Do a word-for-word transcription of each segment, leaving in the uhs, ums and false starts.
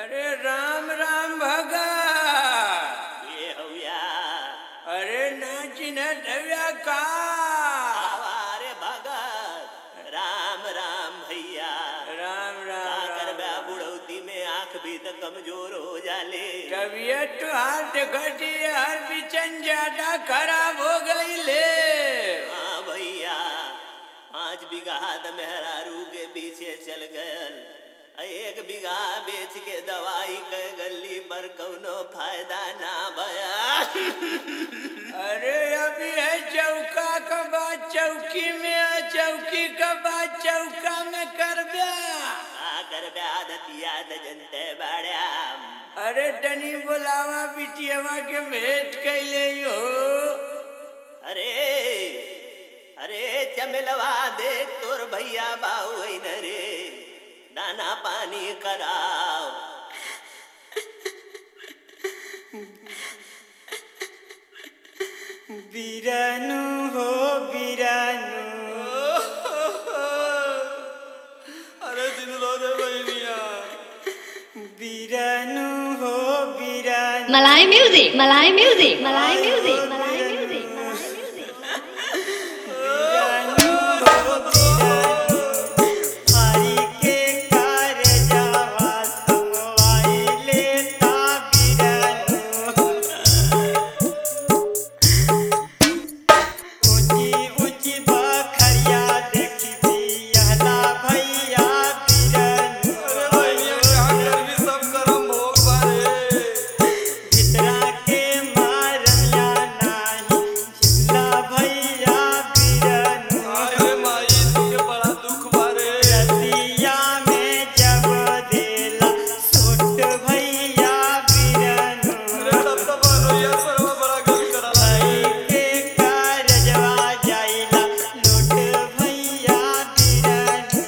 अरे राम राम भगत ये हव्या अरे नाची न ढव्या का अरे भगत राम राम भैया राम राम का राम करबा बुढ़ौती में आंख भी तो कमजोर हो जाले। तबीयत तो हाथ घटी हर बिचन ज्यादा खराब हो गई ले। हाँ भैया पाँच बीघा मेहरारू के पीछे चल गयल, एक बीघा बेच के दवाई के गली पर कौनो फायदा ना भया। अरे अभी है चौका का बात चौकी में है, चौकी का बात चौका में कर दे कर दतिया जनते बाड़ा। अरे तनी बुलावा बिटियावा के भेंट कैले हो। अरे अरे चमेलवा देख तोर भैया बाऊ न रे, दाना पानी कराओ। बीरानू हो बीरानू अरे दिन रो दे बहनिया। बीरानू हो बीरानू Malay music, Malay music, Malay music, Malay music, Malay music. हरि के कारजवा संगवाइले ता बीरानू। ऊंची ऊंची बखरिया देखी बियहला भैया बीरानू। अरे बहनिया क्या करबी सब करम भोग बारे। भितरा के मारनिया नाही झिल्ला भैया बीरानू। अरे माई तुके बड़ा दुख बारे। रतिया में जब देला सोट भैया बीरानू। अरे तब तब रोया सरवा बड़ा गल करला। भाई के कारजवा जाइला लूट भैया बीरानू।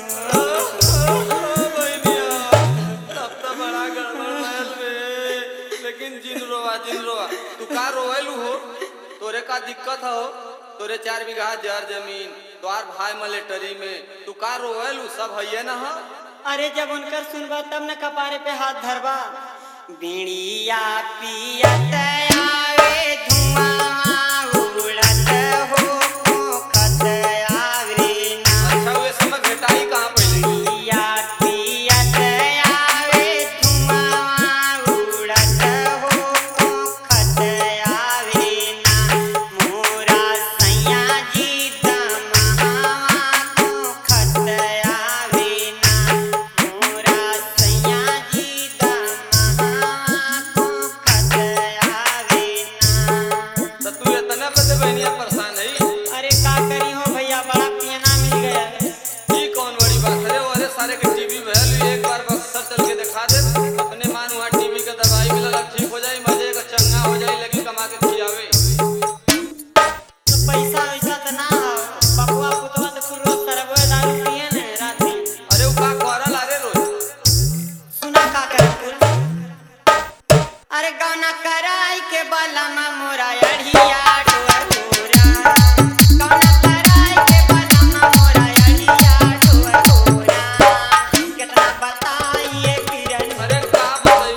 बहनिया तब तब बड़ा गड़बड़ भयल रे। लेकिन जिन रोवा जिन रोवा तू का रोवैलू हो? तोरे का दिक्कत हो? तोरे चार बीघा जर जमीन द्वार भाई मलेटरी में तू का रोवैलू सब है ना। हा अरे जब उनकर सुनबा तब न कपारे पे हाथ धरबा। बीड़िया पियत आवे धुआं उड़त हो खोखत आवे ना। अच्छा वे समय भेटाई कहाँ पहले? बीड़िया पियत आवे धुआं उड़त हो खोखत आवे ना। मोरा सैया जी दमहावा खोखत आवे ना। मोरा सैया जी दमहावा खोखत आवे ना। तो तू इतना बदे बहनिया परेशान है? अरे का करी हो भैया, बड़ा पियना मिल गया। ये कौन बड़ी बात है? अरे सारे के टीवी भैलू एक बार बक्सर चल के दिखा दे, अपने मान वहाँ टीवी का दवाई मिला ठीक हो जाए, मजे का चंगा हो जाए, लगी कमा के खियावे। तो पैसा वैसा तो ना हो, बबुआ पुतवा तो कुल रोज तरबुआ दारू पिए न रात में। अरे वो का करल अरे रोज सुना का कर कुल। अरे गौना कराई के बलमा मोरा अढ़िया डोर डोरा। गौना कराई के बलमा मोरा अढ़िया डोर डोरा। कितना बताइए किरण अरे का बताई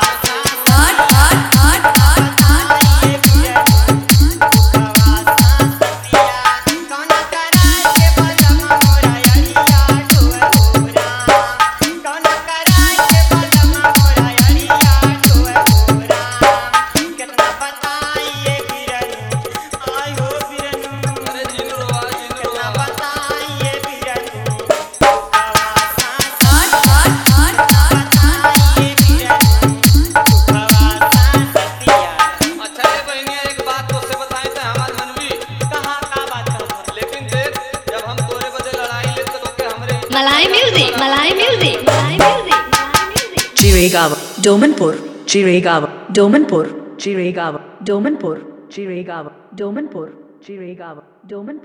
बताइए किरण दुखवा सांसतिया। गौना कराई के बलमा मोरा अढ़िया डोर डोरा। गौना कराई के बलमा मोरा अढ़िया डोर डोरा। कितना बताइए किरण आय हो किरण। अरे जिन रोवा जिन कितना रोवा बताइए किरण दुखवा सांसतिया। बताइए किरण दुखवा सांसतिया। अच्छा ये बहनिया एक बात तो से बताए थे हमार मनवी, कहाँ का बात हो? लेकिन देख जब हम तोरे बदे लड़ाई ले तो तोके हमरे Malay music, Malay music, Malay music, Malay music. Jiregawa, Domanpur, Jiregawa, Domanpur, Jiregawa, Domanpur, Jiregawa, Domanpur, Jiregawa, Domanpur.